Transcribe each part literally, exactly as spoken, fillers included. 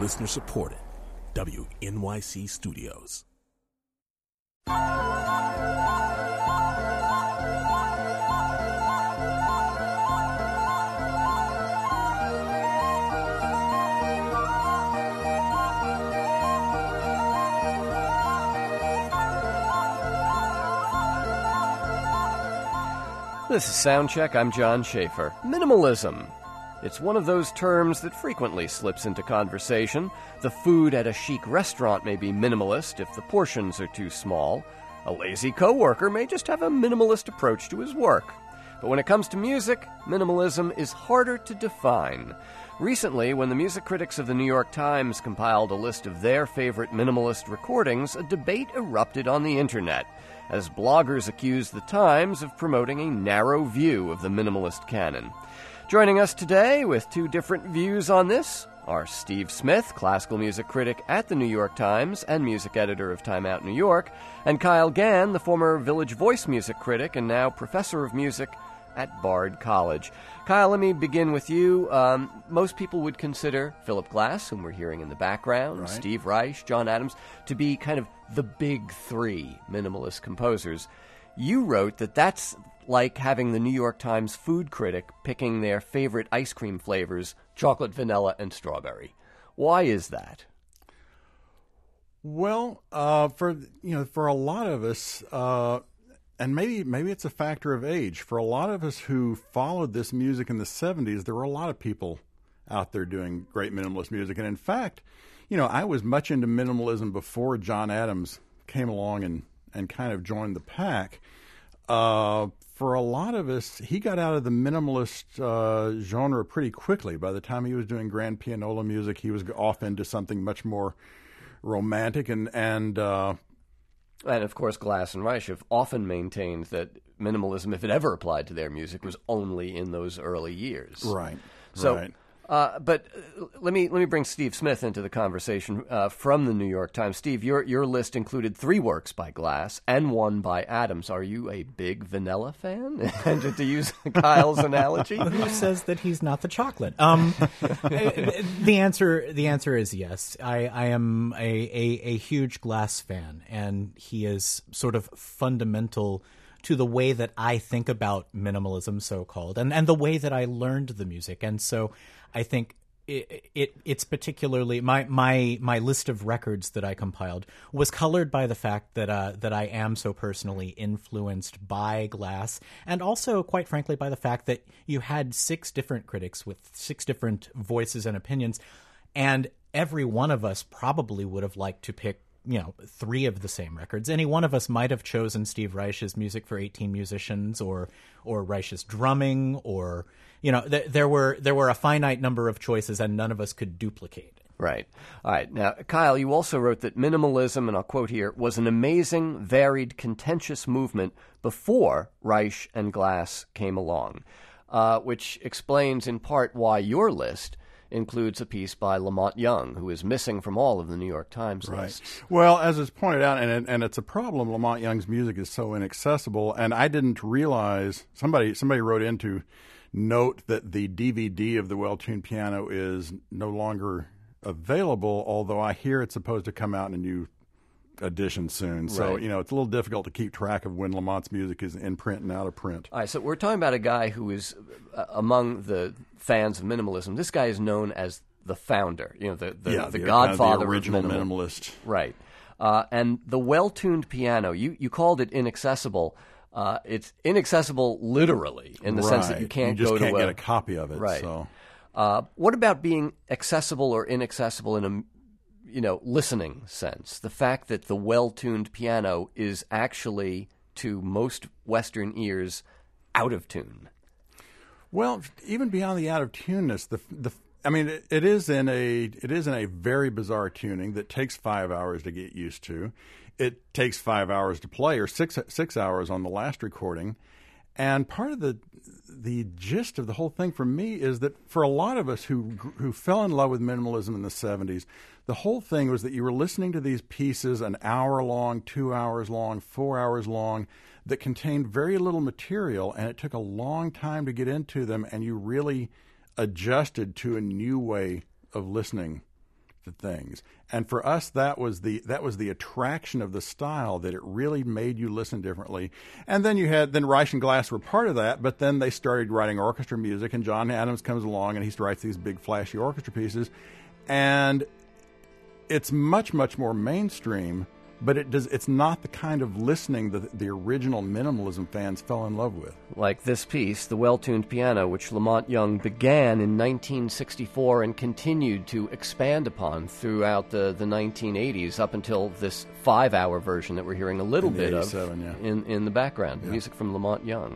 Listener supported. W N Y C Studios. This is Soundcheck. I'm John Schaefer. Minimalism. It's one of those terms that frequently slips into conversation. The food at a chic restaurant may be minimalist if the portions are too small. A lazy coworker may just have a minimalist approach to his work. But when it comes to music, minimalism is harder to define. Recently, when the music critics of the New York Times compiled a list of their favorite minimalist recordings, a debate erupted on the internet, as bloggers accused the Times of promoting a narrow view of the minimalist canon. Joining us today with two different views on this are Steve Smith, classical music critic at the New York Times and music editor of Time Out New York, and Kyle Gann, the former Village Voice music critic and now professor of music at Bard College. Kyle, let me begin with you. Um, most people would consider Philip Glass, whom we're hearing in the background, right, Steve Reich, John Adams, to be kind of the big three minimalist composers. You wrote that that's like having the New York Times food critic picking their favorite ice cream flavors, chocolate, vanilla, and strawberry. Why is that? Well, uh, for you know, for a lot of us, uh, and maybe maybe it's a factor of age. For a lot of us who followed this music in the seventies, there were a lot of people out there doing great minimalist music. And in fact, you know, I was much into minimalism before John Adams came along and, and kind of joined the pack. Uh, for a lot of us, he got out of the minimalist uh, genre pretty quickly. By the time he was doing grand pianola music, he was off into something much more romantic and and uh, And, of course, Glass and Reich have often maintained that minimalism, if it ever applied to their music, was only in those early years. Right. So, right. Uh, but uh, let me let me bring Steve Smith into the conversation uh, from the New York Times. Steve, your your list included three works by Glass and one by Adams. Are you a big vanilla fan? And to use Kyle's analogy, who says that he's not the chocolate? Um, the answer the answer is yes. I, I am a, a a huge Glass fan, and he is sort of fundamental to the way that I think about minimalism, so-called, and, and the way that I learned the music. And so I think it, it it's particularly my, my my list of records that I compiled was colored by the fact that uh, that I am so personally influenced by Glass, and also, quite frankly, by the fact that you had six different critics with six different voices and opinions, and every one of us probably would have liked to pick, you know, three of the same records. Any one of us might have chosen Steve Reich's Music for eighteen Musicians, or or Reich's drumming, or, you know, th- there were there were a finite number of choices, and none of us could duplicate. Right. All right. Now, Kyle, you also wrote that minimalism, and I'll quote here, was an amazing, varied, contentious movement before Reich and Glass came along, uh, which explains in part why your list includes a piece by Lamont Young, who is missing from all of the New York Times right. lists. Well, as is pointed out, and and it's a problem, Lamont Young's music is so inaccessible, and I didn't realize, somebody somebody wrote in to note that the D V D of the Well-Tuned Piano is no longer available, although I hear it's supposed to come out in a new edition soon. So, right. you know, it's a little difficult to keep track of when Lamont's music is in print and out of print. All right, so we're talking about a guy who is uh, among the fans of minimalism. This guy is known as the founder, you know, the the, yeah, the, the godfather kind of the original of minimal. minimalist. Right. Uh, and the well-tuned piano, you, you called it inaccessible. Uh, it's inaccessible literally, in the right. sense that you can't you just go can't to get a, a copy of it. Right. So. Uh, what about being accessible or inaccessible in a you know, listening sense? The fact that the well-tuned piano is actually, to most Western ears, out of tune. Well, even beyond the out of tuneness, the the I mean, it, it is in a it is in a very bizarre tuning that takes five hours to get used to. It takes five hours to play, or six six hours on the last recording. And part of the the gist of the whole thing for me is that for a lot of us who who fell in love with minimalism in the seventies, the whole thing was that you were listening to these pieces an hour long, two hours long, four hours long, that contained very little material, and it took a long time to get into them, and you really adjusted to a new way of listening to things. And for us, that was the that was the attraction of the style, that it really made you listen differently. And then you had then Reich and Glass were part of that, but then they started writing orchestra music, and John Adams comes along and he writes these big flashy orchestra pieces, and it's much much more mainstream. But it does. It's not the kind of listening that the original minimalism fans fell in love with. Like this piece, The Well-Tuned Piano, which Lamont Young began in nineteen sixty-four and continued to expand upon throughout the, the nineteen eighties up until this five-hour version that we're hearing a little bit of yeah. in, in the background. Yeah. Music from Lamont Young.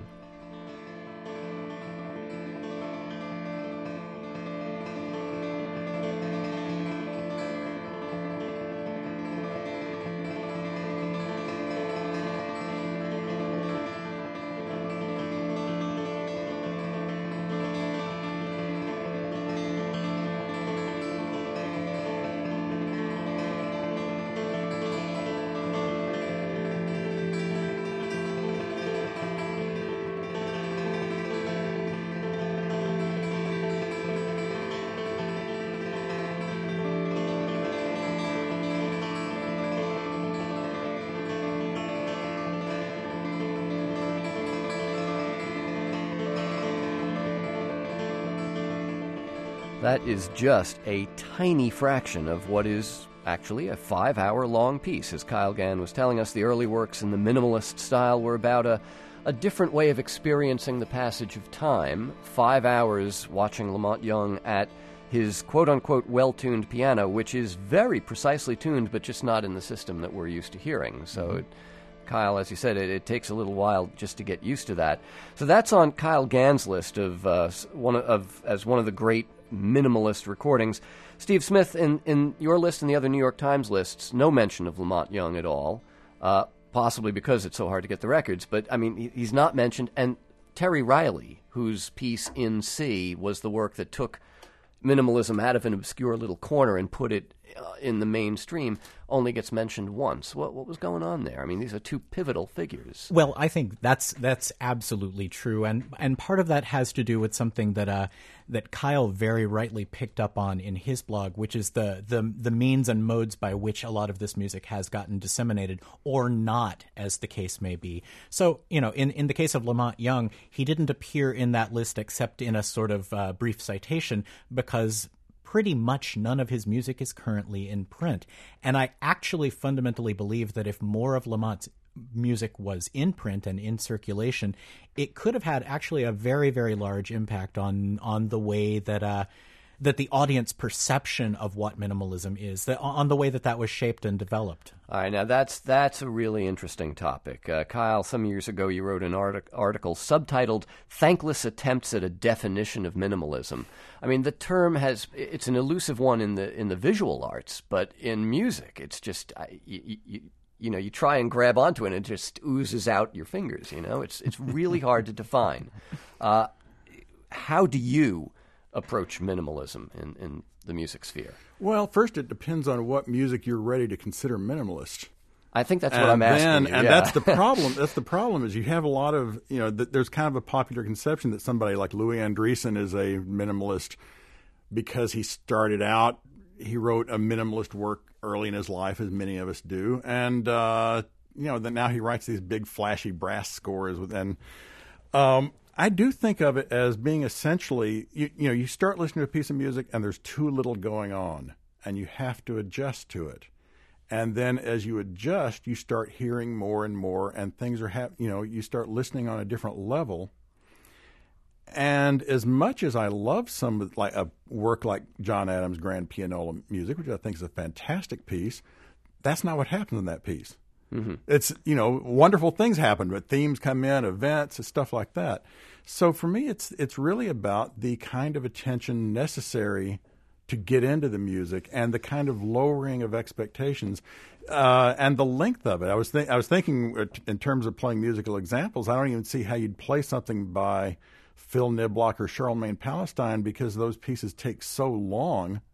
That is just a tiny fraction of what is actually a five-hour-long piece. As Kyle Gann was telling us, the early works in the minimalist style were about a, a different way of experiencing the passage of time. Five hours watching Lamont Young at his quote-unquote well-tuned piano, which is very precisely tuned, but just not in the system that we're used to hearing. So mm-hmm. it, Kyle, as you said, it, it takes a little while just to get used to that. So that's on Kyle Gann's list of uh, one of, of as one of the great minimalist recordings. Steve Smith, in, in your list and the other New York Times lists, no mention of Lamont Young at all, uh, possibly because it's so hard to get the records. But, I mean, he, he's not mentioned. And Terry Riley, whose piece In C was the work that took minimalism out of an obscure little corner and put it uh, in the mainstream, only gets mentioned once. What what was going on there? I mean, these are two pivotal figures. Well, I think that's that's absolutely true, and and part of that has to do with something that uh that Kyle very rightly picked up on in his blog, which is the the the means and modes by which a lot of this music has gotten disseminated, or not, as the case may be. So, you know, in in the case of Lamont Young, he didn't appear in that list except in a sort of uh, brief citation, because pretty much none of his music is currently in print. And I actually fundamentally believe that if more of Lamont's music was in print and in circulation, it could have had actually a very, very large impact on on the way that uh, that the audience perception of what minimalism is, that, on the way that that was shaped and developed. All right, now that's that's a really interesting topic. Uh, Kyle, some years ago you wrote an artic- article subtitled "Thankless Attempts at a Definition of Minimalism." I mean, the term has, it's an elusive one in the in the visual arts, but in music, it's just, I, you, you, you know, you try and grab onto it and it just oozes out your fingers, you know? It's, it's really hard to define. Uh, how do you approach minimalism in, in the music sphere? Well, first it depends on what music you're ready to consider minimalist. I think that's and what I'm asking then, you. And yeah. that's the problem. That's the problem is you have a lot of, you know, th- there's kind of a popular conception that somebody like Louis Andriessen is a minimalist because he started out, he wrote a minimalist work early in his life, as many of us do. And, uh, you know, then now he writes these big flashy brass scores. With, and um, I do think of it as being essentially, you, you know, you start listening to a piece of music and there's too little going on and you have to adjust to it. And then as you adjust, you start hearing more and more, and things are hap- you know, you start listening on a different level. And as much as I love some like a work like John Adams' Grand Pianola Music, which I think is a fantastic piece, that's not what happens in that piece. Mm-hmm. It's, you know, wonderful things happen, but themes come in, events, and stuff like that. So for me, it's it's really about the kind of attention necessary to get into the music and the kind of lowering of expectations uh, and the length of it. I was th- I was thinking in terms of playing musical examples. I don't even see how you'd play something by Phil Niblock or Charlemagne Palestine because those pieces take so long.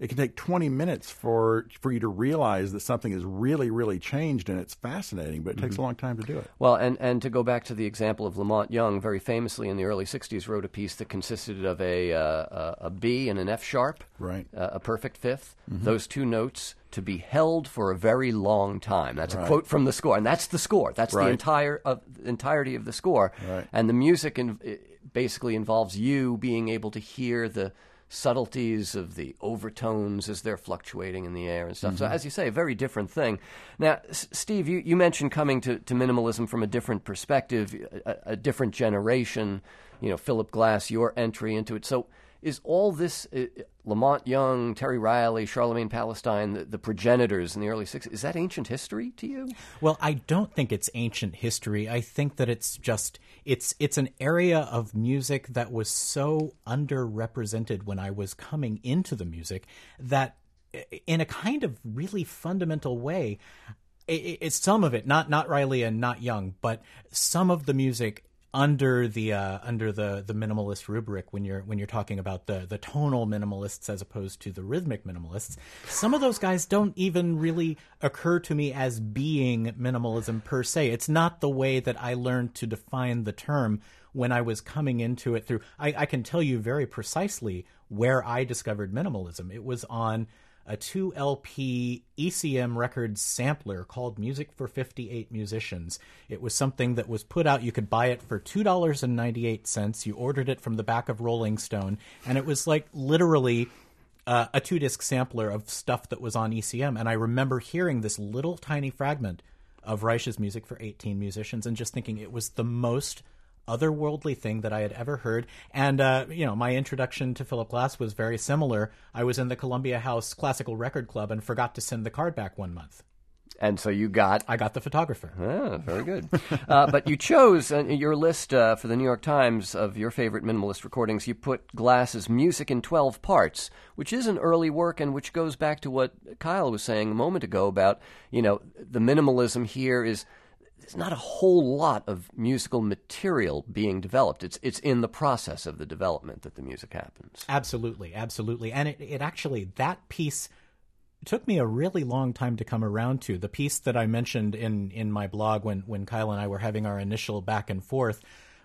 it can take twenty minutes for for you to realize that something has really, really changed, and it's fascinating, but it takes Mm-hmm. a long time to do it. Well, and, and to go back to the example of Lamont Young, very famously in the early sixties wrote a piece that consisted of a, uh, a, a B and an F sharp, Right. uh, a perfect fifth, those two notes to be held for a very long time. That's Right. a quote from the score, and that's the score. That's the Right. entire of, entirety of the score. Right. And the music in, it basically involves you being able to hear the subtleties of the overtones as they're fluctuating in the air and stuff. So, as you say, a very different thing. Now, S- Steve, you, you mentioned coming to, to minimalism from a different perspective, a, a different generation, you know, Philip Glass, your entry into it. So is all this, uh, Lamont Young, Terry Riley, Charlemagne Palestine, the, the progenitors in the early sixties, is that ancient history to you? Well, I don't think it's ancient history. I think that it's just it's it's an area of music that was so underrepresented when I was coming into the music that in a kind of really fundamental way, it, it's some of it, not not Riley and not Young, but some of the music under the uh, under the the minimalist rubric, when you're when you're talking about the the tonal minimalists as opposed to the rhythmic minimalists, some of those guys don't even really occur to me as being minimalism per se. It's not the way that I learned to define the term when I was coming into it through. I, I can tell you very precisely where I discovered minimalism. It was on a two L P E C M Records sampler called Music for fifty-eight Musicians. It was something that was put out. You could buy it for two dollars and ninety-eight cents. You ordered it from the back of Rolling Stone, and it was like literally uh, a two-disc sampler of stuff that was on E C M. And I remember hearing this little tiny fragment of Reich's Music for eighteen Musicians and just thinking it was the most otherworldly thing that I had ever heard. And, uh, you know, my introduction to Philip Glass was very similar. I was in the Columbia House Classical Record Club and forgot to send the card back one month. And so you got... I got the photographer. Ah, very good. uh, but you chose uh, your list uh, for the New York Times of your favorite minimalist recordings. You put Glass's Music in twelve Parts, which is an early work and which goes back to what Kyle was saying a moment ago about, you know, the minimalism here is... There's not a whole lot of musical material being developed. It's it's in the process of the development that the music happens. Absolutely, absolutely. And it, it actually, that piece took me a really long time to come around to. The piece that I mentioned in, in my blog when, when Kyle and I were having our initial back and forth,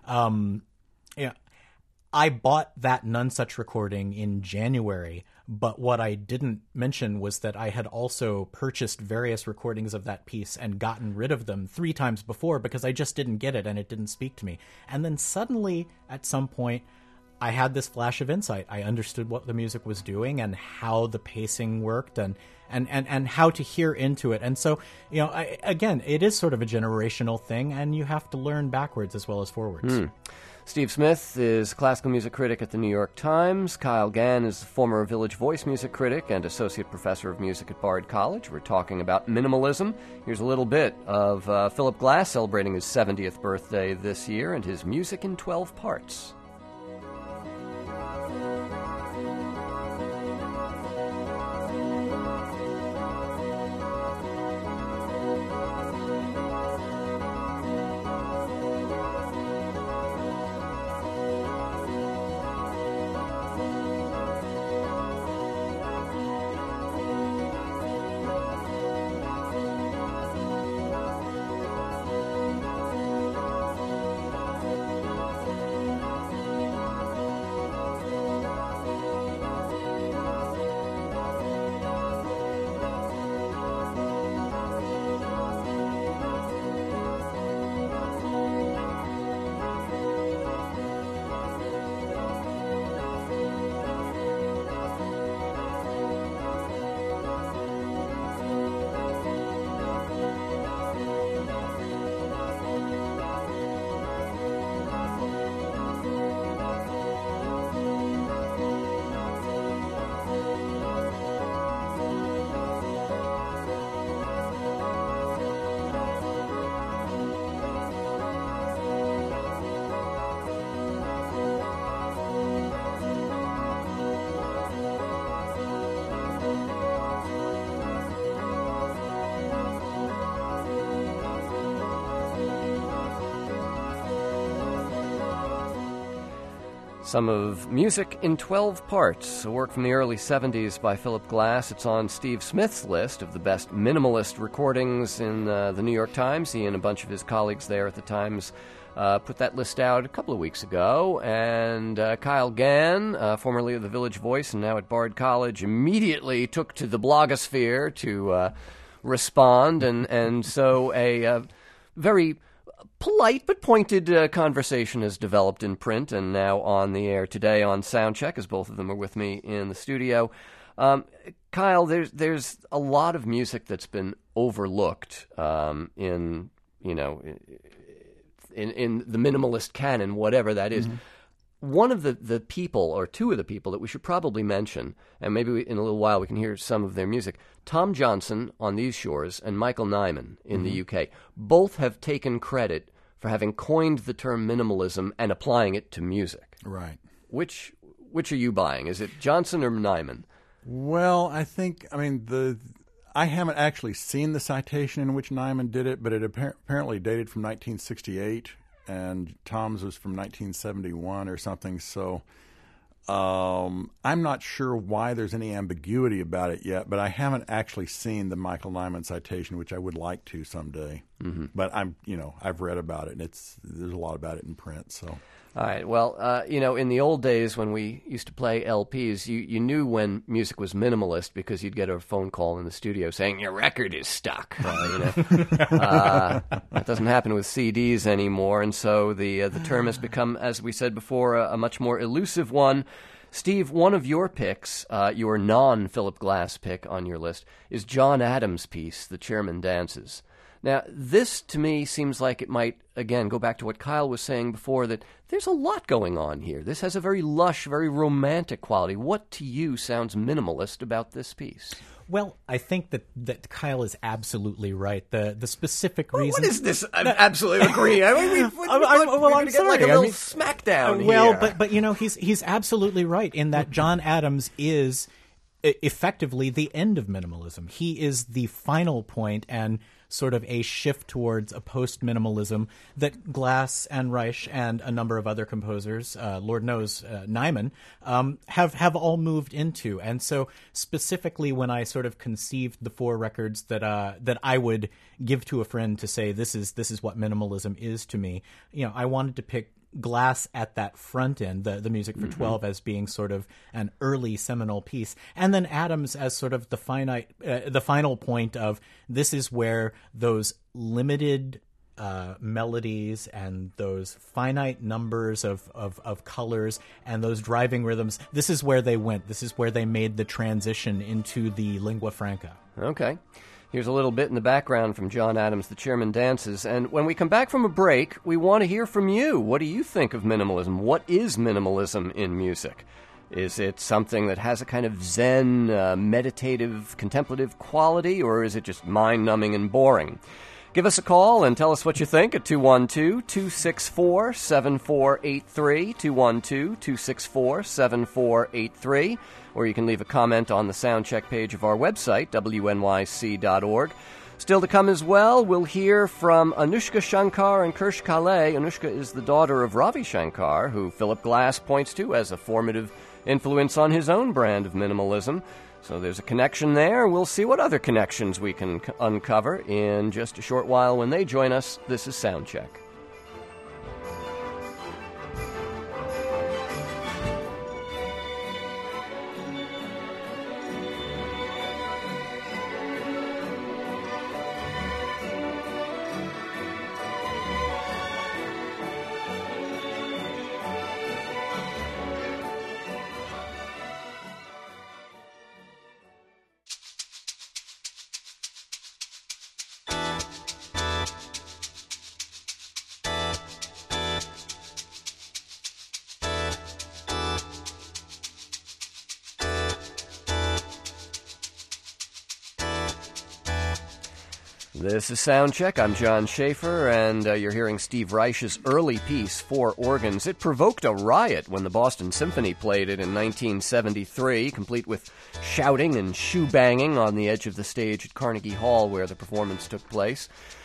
um, yeah, I bought that None Such recording in January, but what I didn't mention was that I had also purchased various recordings of that piece and gotten rid of them three times before because I just didn't get it and it didn't speak to me. And then suddenly, at some point, I had this flash of insight. I understood what the music was doing and how the pacing worked and and, and, and how to hear into it. And so, you know, I, again, it is sort of a generational thing, and you have to learn backwards as well as forwards. Mm. Steve Smith is a classical music critic at the New York Times. Kyle Gann is the former Village Voice music critic and associate professor of music at Bard College. We're talking about minimalism. Here's a little bit of uh, Philip Glass celebrating his seventieth birthday this year and his Music in twelve Parts. Some of Music in twelve Parts, a work from the early seventies by Philip Glass. It's on Steve Smith's list of the best minimalist recordings in uh, the New York Times. He and a bunch of his colleagues there at the Times uh, put that list out a couple of weeks ago. And uh, Kyle Gann, uh, formerly of the Village Voice and now at Bard College, immediately took to the blogosphere to uh, respond. And, and so a uh, very polite but pointed uh, conversation has developed in print and now on the air today on Soundcheck, as both of them are with me in the studio. Um, Kyle, there's there's a lot of music that's been overlooked um, in you know in in the minimalist canon, whatever that is. Mm-hmm. One of the, the people, or two of the people, that we should probably mention, and maybe we, in a little while we can hear some of their music, Tom Johnson on these shores and Michael Nyman in mm-hmm. the U K, both have taken credit for having coined the term minimalism and applying it to music. Right. Which which are you buying? Is it Johnson or Nyman? Well, I think, I mean, the I haven't actually seen the citation in which Nyman did it, but it appar- apparently dated from nineteen sixty-eight. And Tom's was from nineteen seventy-one or something, so um, I'm not sure why there's any ambiguity about it yet, but I haven't actually seen the Michael Nyman citation, which I would like to someday. Mm-hmm. But I'm, you know, I've read about it, and it's there's a lot about it in print, so... All right. Well, uh, you know, in the old days when we used to play L Ps, you, you knew when music was minimalist because you'd get a phone call in the studio saying your record is stuck. Uh, you know, uh, that doesn't happen with C Ds anymore, and so the uh, the term has become, as we said before, a, a much more elusive one. Steve, one of your picks, uh, your non-Philip Glass pick on your list, is John Adams' piece, "The Chairman Dances." Now, this, to me, seems like it might, again, go back to what Kyle was saying before, that there's a lot going on here. This has a very lush, very romantic quality. What, to you, sounds minimalist about this piece? Well, I think that, that Kyle is absolutely right. The the specific well, reason... What is this? I'm absolutely agree. I mean, we, we, I'm, I'm, well, we're I'm get sorry. like a little I mean, smackdown uh, Well, here. but, but, you know, he's he's absolutely right in that John Adams is effectively the end of minimalism. He is the final point and sort of a shift towards a post-minimalism that Glass and Reich and a number of other composers, uh, Lord knows uh, Nyman, um, have, have all moved into. And so specifically when I sort of conceived the four records that uh, that I would give to a friend to say this is this is what minimalism is to me, you know, I wanted to pick Glass at that front end, the, the music for mm-hmm. twelve as being sort of an early seminal piece, and then Adams as sort of the finite, uh, the final point of this is where those limited uh, melodies and those finite numbers of, of, of colors and those driving rhythms, this is where they went. This is where they made the transition into the lingua franca. Okay. Here's a little bit in the background from John Adams' The Chairman Dances. And when we come back from a break, we want to hear from you. What do you think of minimalism? What is minimalism in music? Is it something that has a kind of zen, uh, meditative, contemplative quality, or is it just mind-numbing and boring? Give us a call and tell us what you think at two one two, two six four, seven four eight three, two one two, two six four, seven four eight three, or you can leave a comment on the Soundcheck page of our website, W N Y C dot org. Still to come as well, we'll hear from Anushka Shankar and Kirsch Kalé. Anushka is the daughter of Ravi Shankar, who Philip Glass points to as a formative influence on his own brand of minimalism. So there's a connection there. We'll see what other connections we can c- uncover in just a short while when they join us. This is Soundcheck. This is Soundcheck. I'm John Schaefer, and uh, you're hearing Steve Reich's early piece, Four Organs. It provoked a riot when the Boston Symphony played it in nineteen seventy-three, complete with shouting and shoe-banging on the edge of the stage at Carnegie Hall where the performance took place.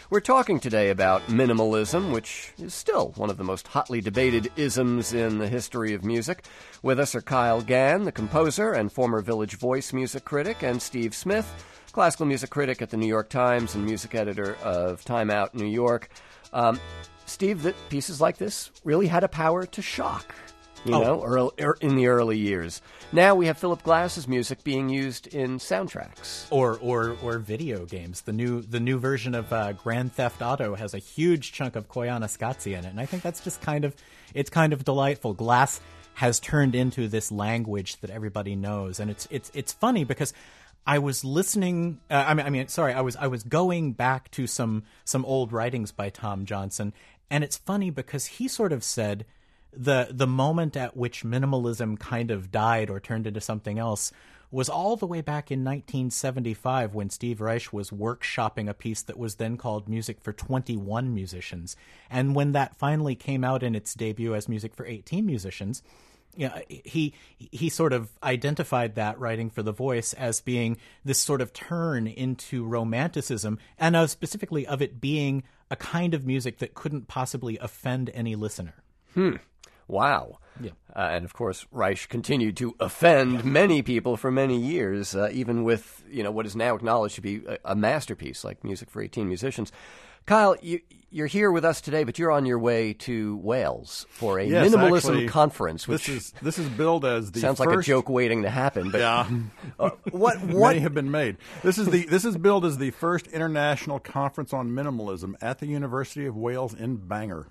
We're talking today about minimalism, which is still one of the most hotly debated isms in the history of music. With us are Kyle Gann, the composer and former Village Voice music critic, and Steve Smith, classical music critic at the New York Times and music editor of Time Out New York. Um, Steve, that pieces like this really had a power to shock, you oh. know, early, er, in the early years. Now we have Philip Glass's music being used in soundtracks. Or or or video games. The new the new version of uh, Grand Theft Auto has a huge chunk of Koyaanisqatsi in it, and I think that's just kind of, it's kind of delightful. Glass has turned into this language that everybody knows, and it's it's it's funny because I was listening. Uh, I mean, I mean, sorry, I was I was going back to some some old writings by Tom Johnson, and it's funny because he sort of said the the moment at which minimalism kind of died or turned into something else was all the way back in nineteen seventy-five when Steve Reich was workshopping a piece that was then called Music for twenty-one Musicians, and when that finally came out in its debut as Music for eighteen Musicians. Yeah, he he sort of identified that writing for The Voice as being this sort of turn into romanticism, and uh, specifically of it being a kind of music that couldn't possibly offend any listener. Hmm. Wow. Yeah. Uh, and of course, Reich continued to offend many people for many years, uh, even with, you know, what is now acknowledged to be a, a masterpiece like Music for eighteen Musicians. Kyle, you, you're here with us today, but you're on your way to Wales for a yes, minimalism actually, conference, which this is this is billed as the sounds first, like a joke waiting to happen. But yeah, uh, what what many have been made. This is the this is billed as the first international conference on minimalism at the University of Wales in Bangor,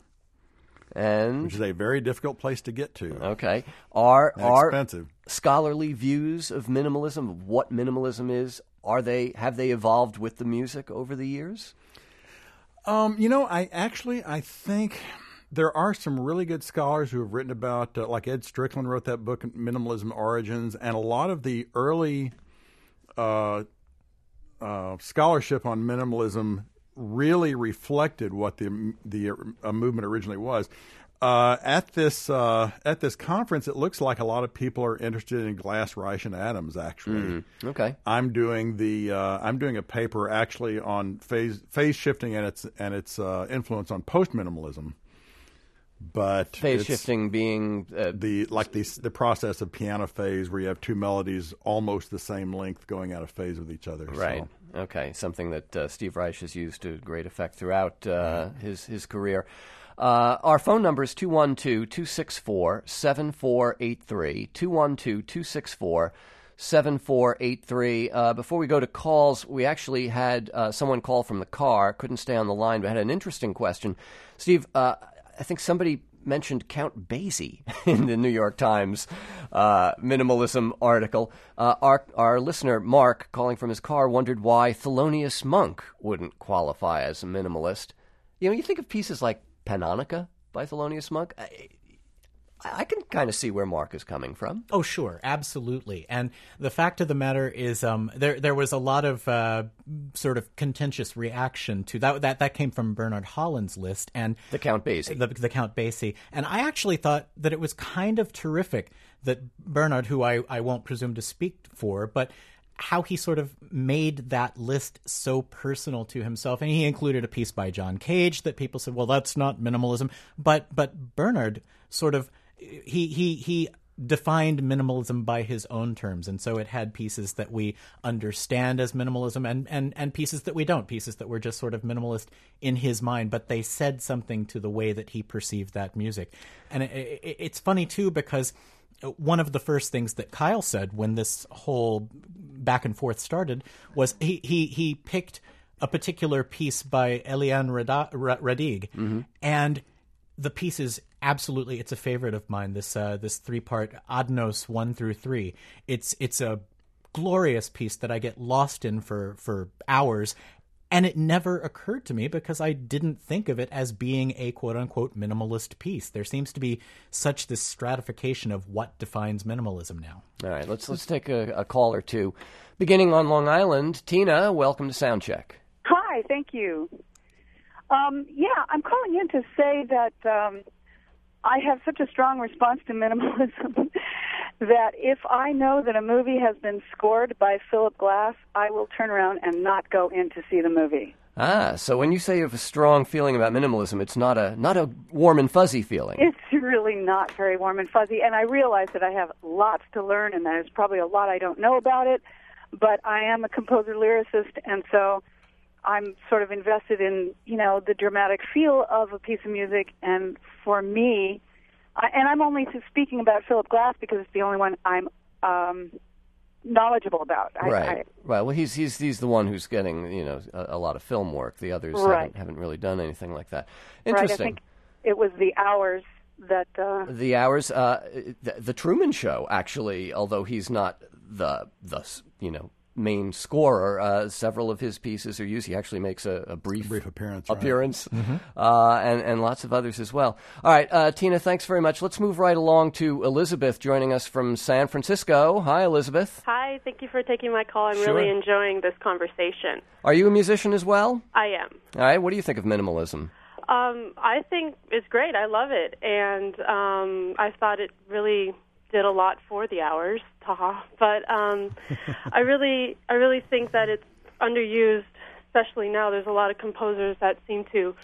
and which is a very difficult place to get to. Okay, are and are expensive. Scholarly views of minimalism, of what minimalism is, are they have they evolved with the music over the years? Um, you know, I actually, I think there are some really good scholars who have written about, uh, like Ed Strickland wrote that book, Minimalism Origins, and a lot of the early uh, uh, scholarship on minimalism really reflected what the the uh, movement originally was. Uh, at this uh, at this conference, it looks like a lot of people are interested in Glass, Reich, and Adams. Actually, mm, okay. I'm doing the uh, I'm doing a paper actually on phase phase shifting and its and its uh, influence on post minimalism. But phase shifting being uh, the like the the process of piano phase, where you have two melodies almost the same length going out of phase with each other. Right. So. Okay. Something that uh, Steve Reich has used to great effect throughout uh, mm. his his career. Uh, our phone number is two one two, two six four, seven four eight three, two one two, two six four, seven four eight three. Uh, before we go to calls, we actually had uh, someone call from the car, couldn't stay on the line, but had an interesting question. Steve, uh, I think somebody mentioned Count Basie in the New York Times uh, minimalism article. Uh, our, our listener, Mark, calling from his car, wondered why Thelonious Monk wouldn't qualify as a minimalist. You know, you think of pieces like Panonica by Thelonious Monk. I, I can kind of see where Mark is coming from. Oh, sure, absolutely. And the fact of the matter is, um, there there was a lot of uh, sort of contentious reaction to that. That that came from Bernard Holland's list and the Count Basie. The, the Count Basie, and I actually thought that it was kind of terrific that Bernard, who I, I won't presume to speak for, but how he sort of made that list so personal to himself. And he included a piece by John Cage that people said, well, that's not minimalism. But but Bernard sort of, he he he defined minimalism by his own terms. And so it had pieces that we understand as minimalism and, and, and pieces that we don't, pieces that were just sort of minimalist in his mind, but they said something to the way that he perceived that music. And it, it, it's funny, too, because one of the first things that Kyle said when this whole back and forth started was he he, he picked a particular piece by Eliane Radig, mm-hmm. and the piece is absolutely, it's a favorite of mine, this uh, this three-part Adnos one through three. It's it's a glorious piece that I get lost in for, for hours, and it never occurred to me because I didn't think of it as being a quote-unquote minimalist piece. There seems to be such this stratification of what defines minimalism now. All right, let's let's take a, a call or two. Beginning on Long Island, Tina, welcome to Soundcheck. Hi, thank you. Um, yeah, I'm calling in to say that um, I have such a strong response to minimalism that if I know that a movie has been scored by Philip Glass, I will turn around and not go in to see the movie. Ah, so when you say you have a strong feeling about minimalism, it's not a not a warm and fuzzy feeling. It's really not very warm and fuzzy, and I realize that I have lots to learn, and there's probably a lot I don't know about it, but I am a composer-lyricist, and so I'm sort of invested in, you know, the dramatic feel of a piece of music, and for me, I, and I'm only speaking about Philip Glass because it's the only one I'm um, knowledgeable about. I, right, I, right. Well, he's he's he's the one who's getting, you know, a, a lot of film work. The others right. haven't, haven't really done anything like that. Right, Interesting. I think it was The Hours that... Uh, the Hours, uh, the, the Truman Show, actually, although he's not the, the you know, main scorer, uh, several of his pieces are used. He actually makes a, a brief, brief appearance, appearance right. mm-hmm. uh, and, and lots of others as well. All right, uh, Tina, thanks very much. Let's move right along to Elizabeth joining us from San Francisco. Hi, Elizabeth. Hi, thank you for taking my call. I'm Sure. really enjoying this conversation. Are you a musician as well? I am. All right, what do you think of minimalism? Um, I think it's great. I love it. And um, I thought it really did a lot for The Hours. Ta. But um, I really I really think that it's underused, especially now. There's a lot of composers that seem to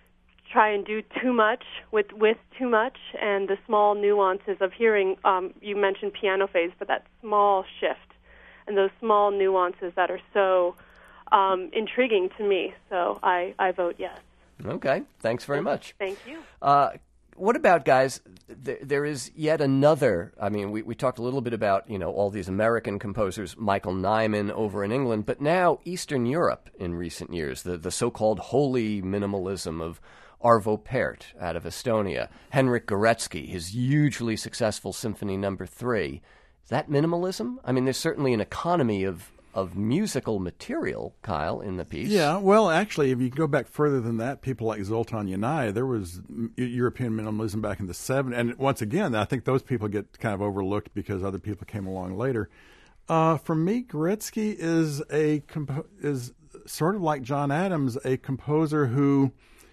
try and do too much with, with too much, and the small nuances of hearing, um, you mentioned piano phase, but that small shift and those small nuances that are so um, intriguing to me. So I, I vote yes. Okay, thanks very much. Thank you. Uh, what about, guys, th- there is yet another, I mean, we, we talked a little bit about, you know, all these American composers, Michael Nyman over in England, but now Eastern Europe in recent years, the, the so-called holy minimalism of Arvo Pärt out of Estonia, Henryk Gorecki, his hugely successful Symphony Number Three. Is that minimalism? I mean, there's certainly an economy of of musical material, Kyle, in the piece. Yeah, well, actually, if you go back further than that, people like Zoltan Yanai, there was European minimalism back in the seventies. And once again, I think those people get kind of overlooked because other people came along later. Uh, for me, Gorecki is a compo- is sort of like John Adams, a composer who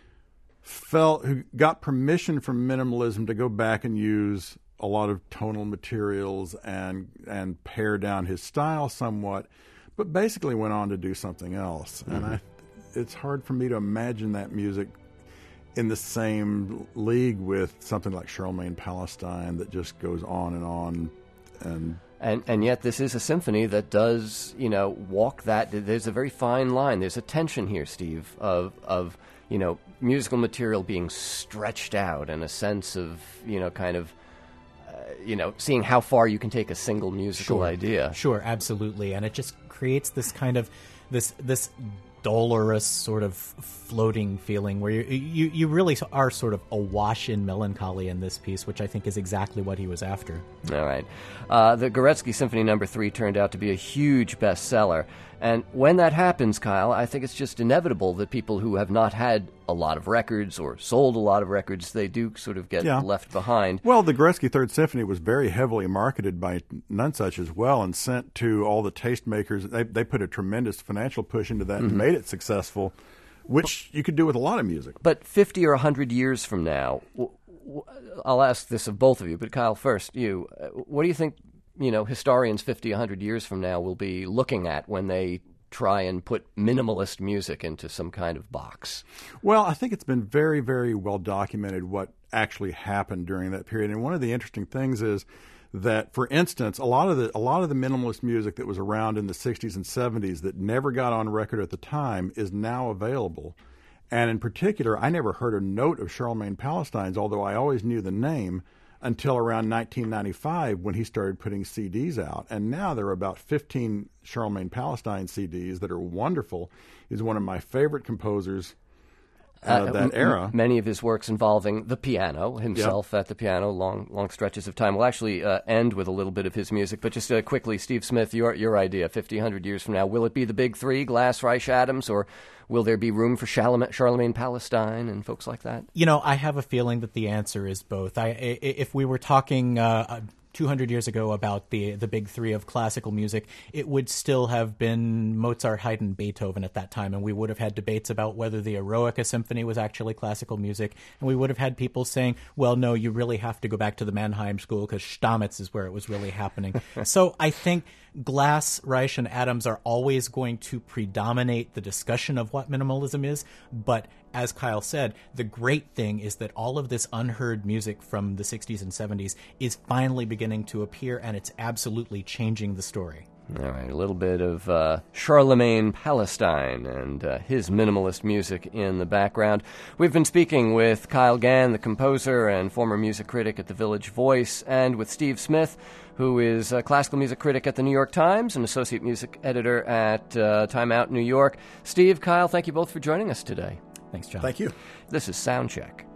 felt who got permission from minimalism to go back and use a lot of tonal materials and and pare down his style somewhat, but basically went on to do something else. Mm-hmm. And I, it's hard for me to imagine that music in the same league with something like Charlemagne Palestine that just goes on and on. And and and yet this is a symphony that does, you know, walk that. There's a very fine line. There's a tension here, Steve, of of you know, musical material being stretched out and a sense of, you know, kind of you know, seeing how far you can take a single musical sure. idea. Sure, absolutely. And it just creates this kind of, this this dolorous sort of floating feeling where you, you, you really are sort of awash in melancholy in this piece, which I think is exactly what he was after. All right. Uh, the Gorecki Symphony Number Three turned out to be a huge bestseller. And when that happens, Kyle, I think it's just inevitable that people who have not had a lot of records or sold a lot of records, they do sort of get yeah. left behind. Well, the Gorecki Third Symphony was very heavily marketed by Nonsuch as well and sent to all the tastemakers. They, they put a tremendous financial push into that mm-hmm. and made it successful, which you could do with a lot of music. But fifty or one hundred years from now, I'll ask this of both of you, but Kyle first, you, what do you think, you know, historians fifty, one hundred years from now will be looking at when they try and put minimalist music into some kind of box? Well, I think it's been very, very well documented what actually happened during that period. And one of the interesting things is that, for instance, a lot of the a lot of the minimalist music that was around in the sixties and seventies that never got on record at the time is now available. And in particular, I never heard a note of Charlemagne Palestine's, although I always knew the name, until around nineteen ninety-five when he started putting C Ds out. And now there are about fifteen Charlemagne Palestine C Ds that are wonderful. He's one of my favorite composers of uh, that era. M- many of his works involving the piano, himself yep. at the piano, long long stretches of time. We'll actually uh, end with a little bit of his music, but just uh, quickly, Steve Smith, your your idea, fifty, one hundred years from now, will it be the big three, Glass, Reich, Adams, or will there be room for Charlemagne, Charlemagne Palestine and folks like that? You know, I have a feeling that the answer is both. I, if we were talking uh, two hundred years ago about the the big three of classical music, it would still have been Mozart, Haydn, Beethoven at that time, and we would have had debates about whether the Eroica Symphony was actually classical music, and we would have had people saying, well, no, you really have to go back to the Mannheim School because Stamitz is where it was really happening. So I think Glass, Reich, and Adams are always going to predominate the discussion of what minimalism is, but as Kyle said, the great thing is that all of this unheard music from the sixties and seventies is finally beginning to appear, and it's absolutely changing the story. All right, a little bit of uh, Charlemagne Palestine and uh, his minimalist music in the background. We've been speaking with Kyle Gann, the composer and former music critic at the Village Voice, and with Steve Smith, who is a classical music critic at the New York Times and associate music editor at uh, Time Out New York. Steve, Kyle, thank you both for joining us today. Thanks, John. Thank you. This is Soundcheck.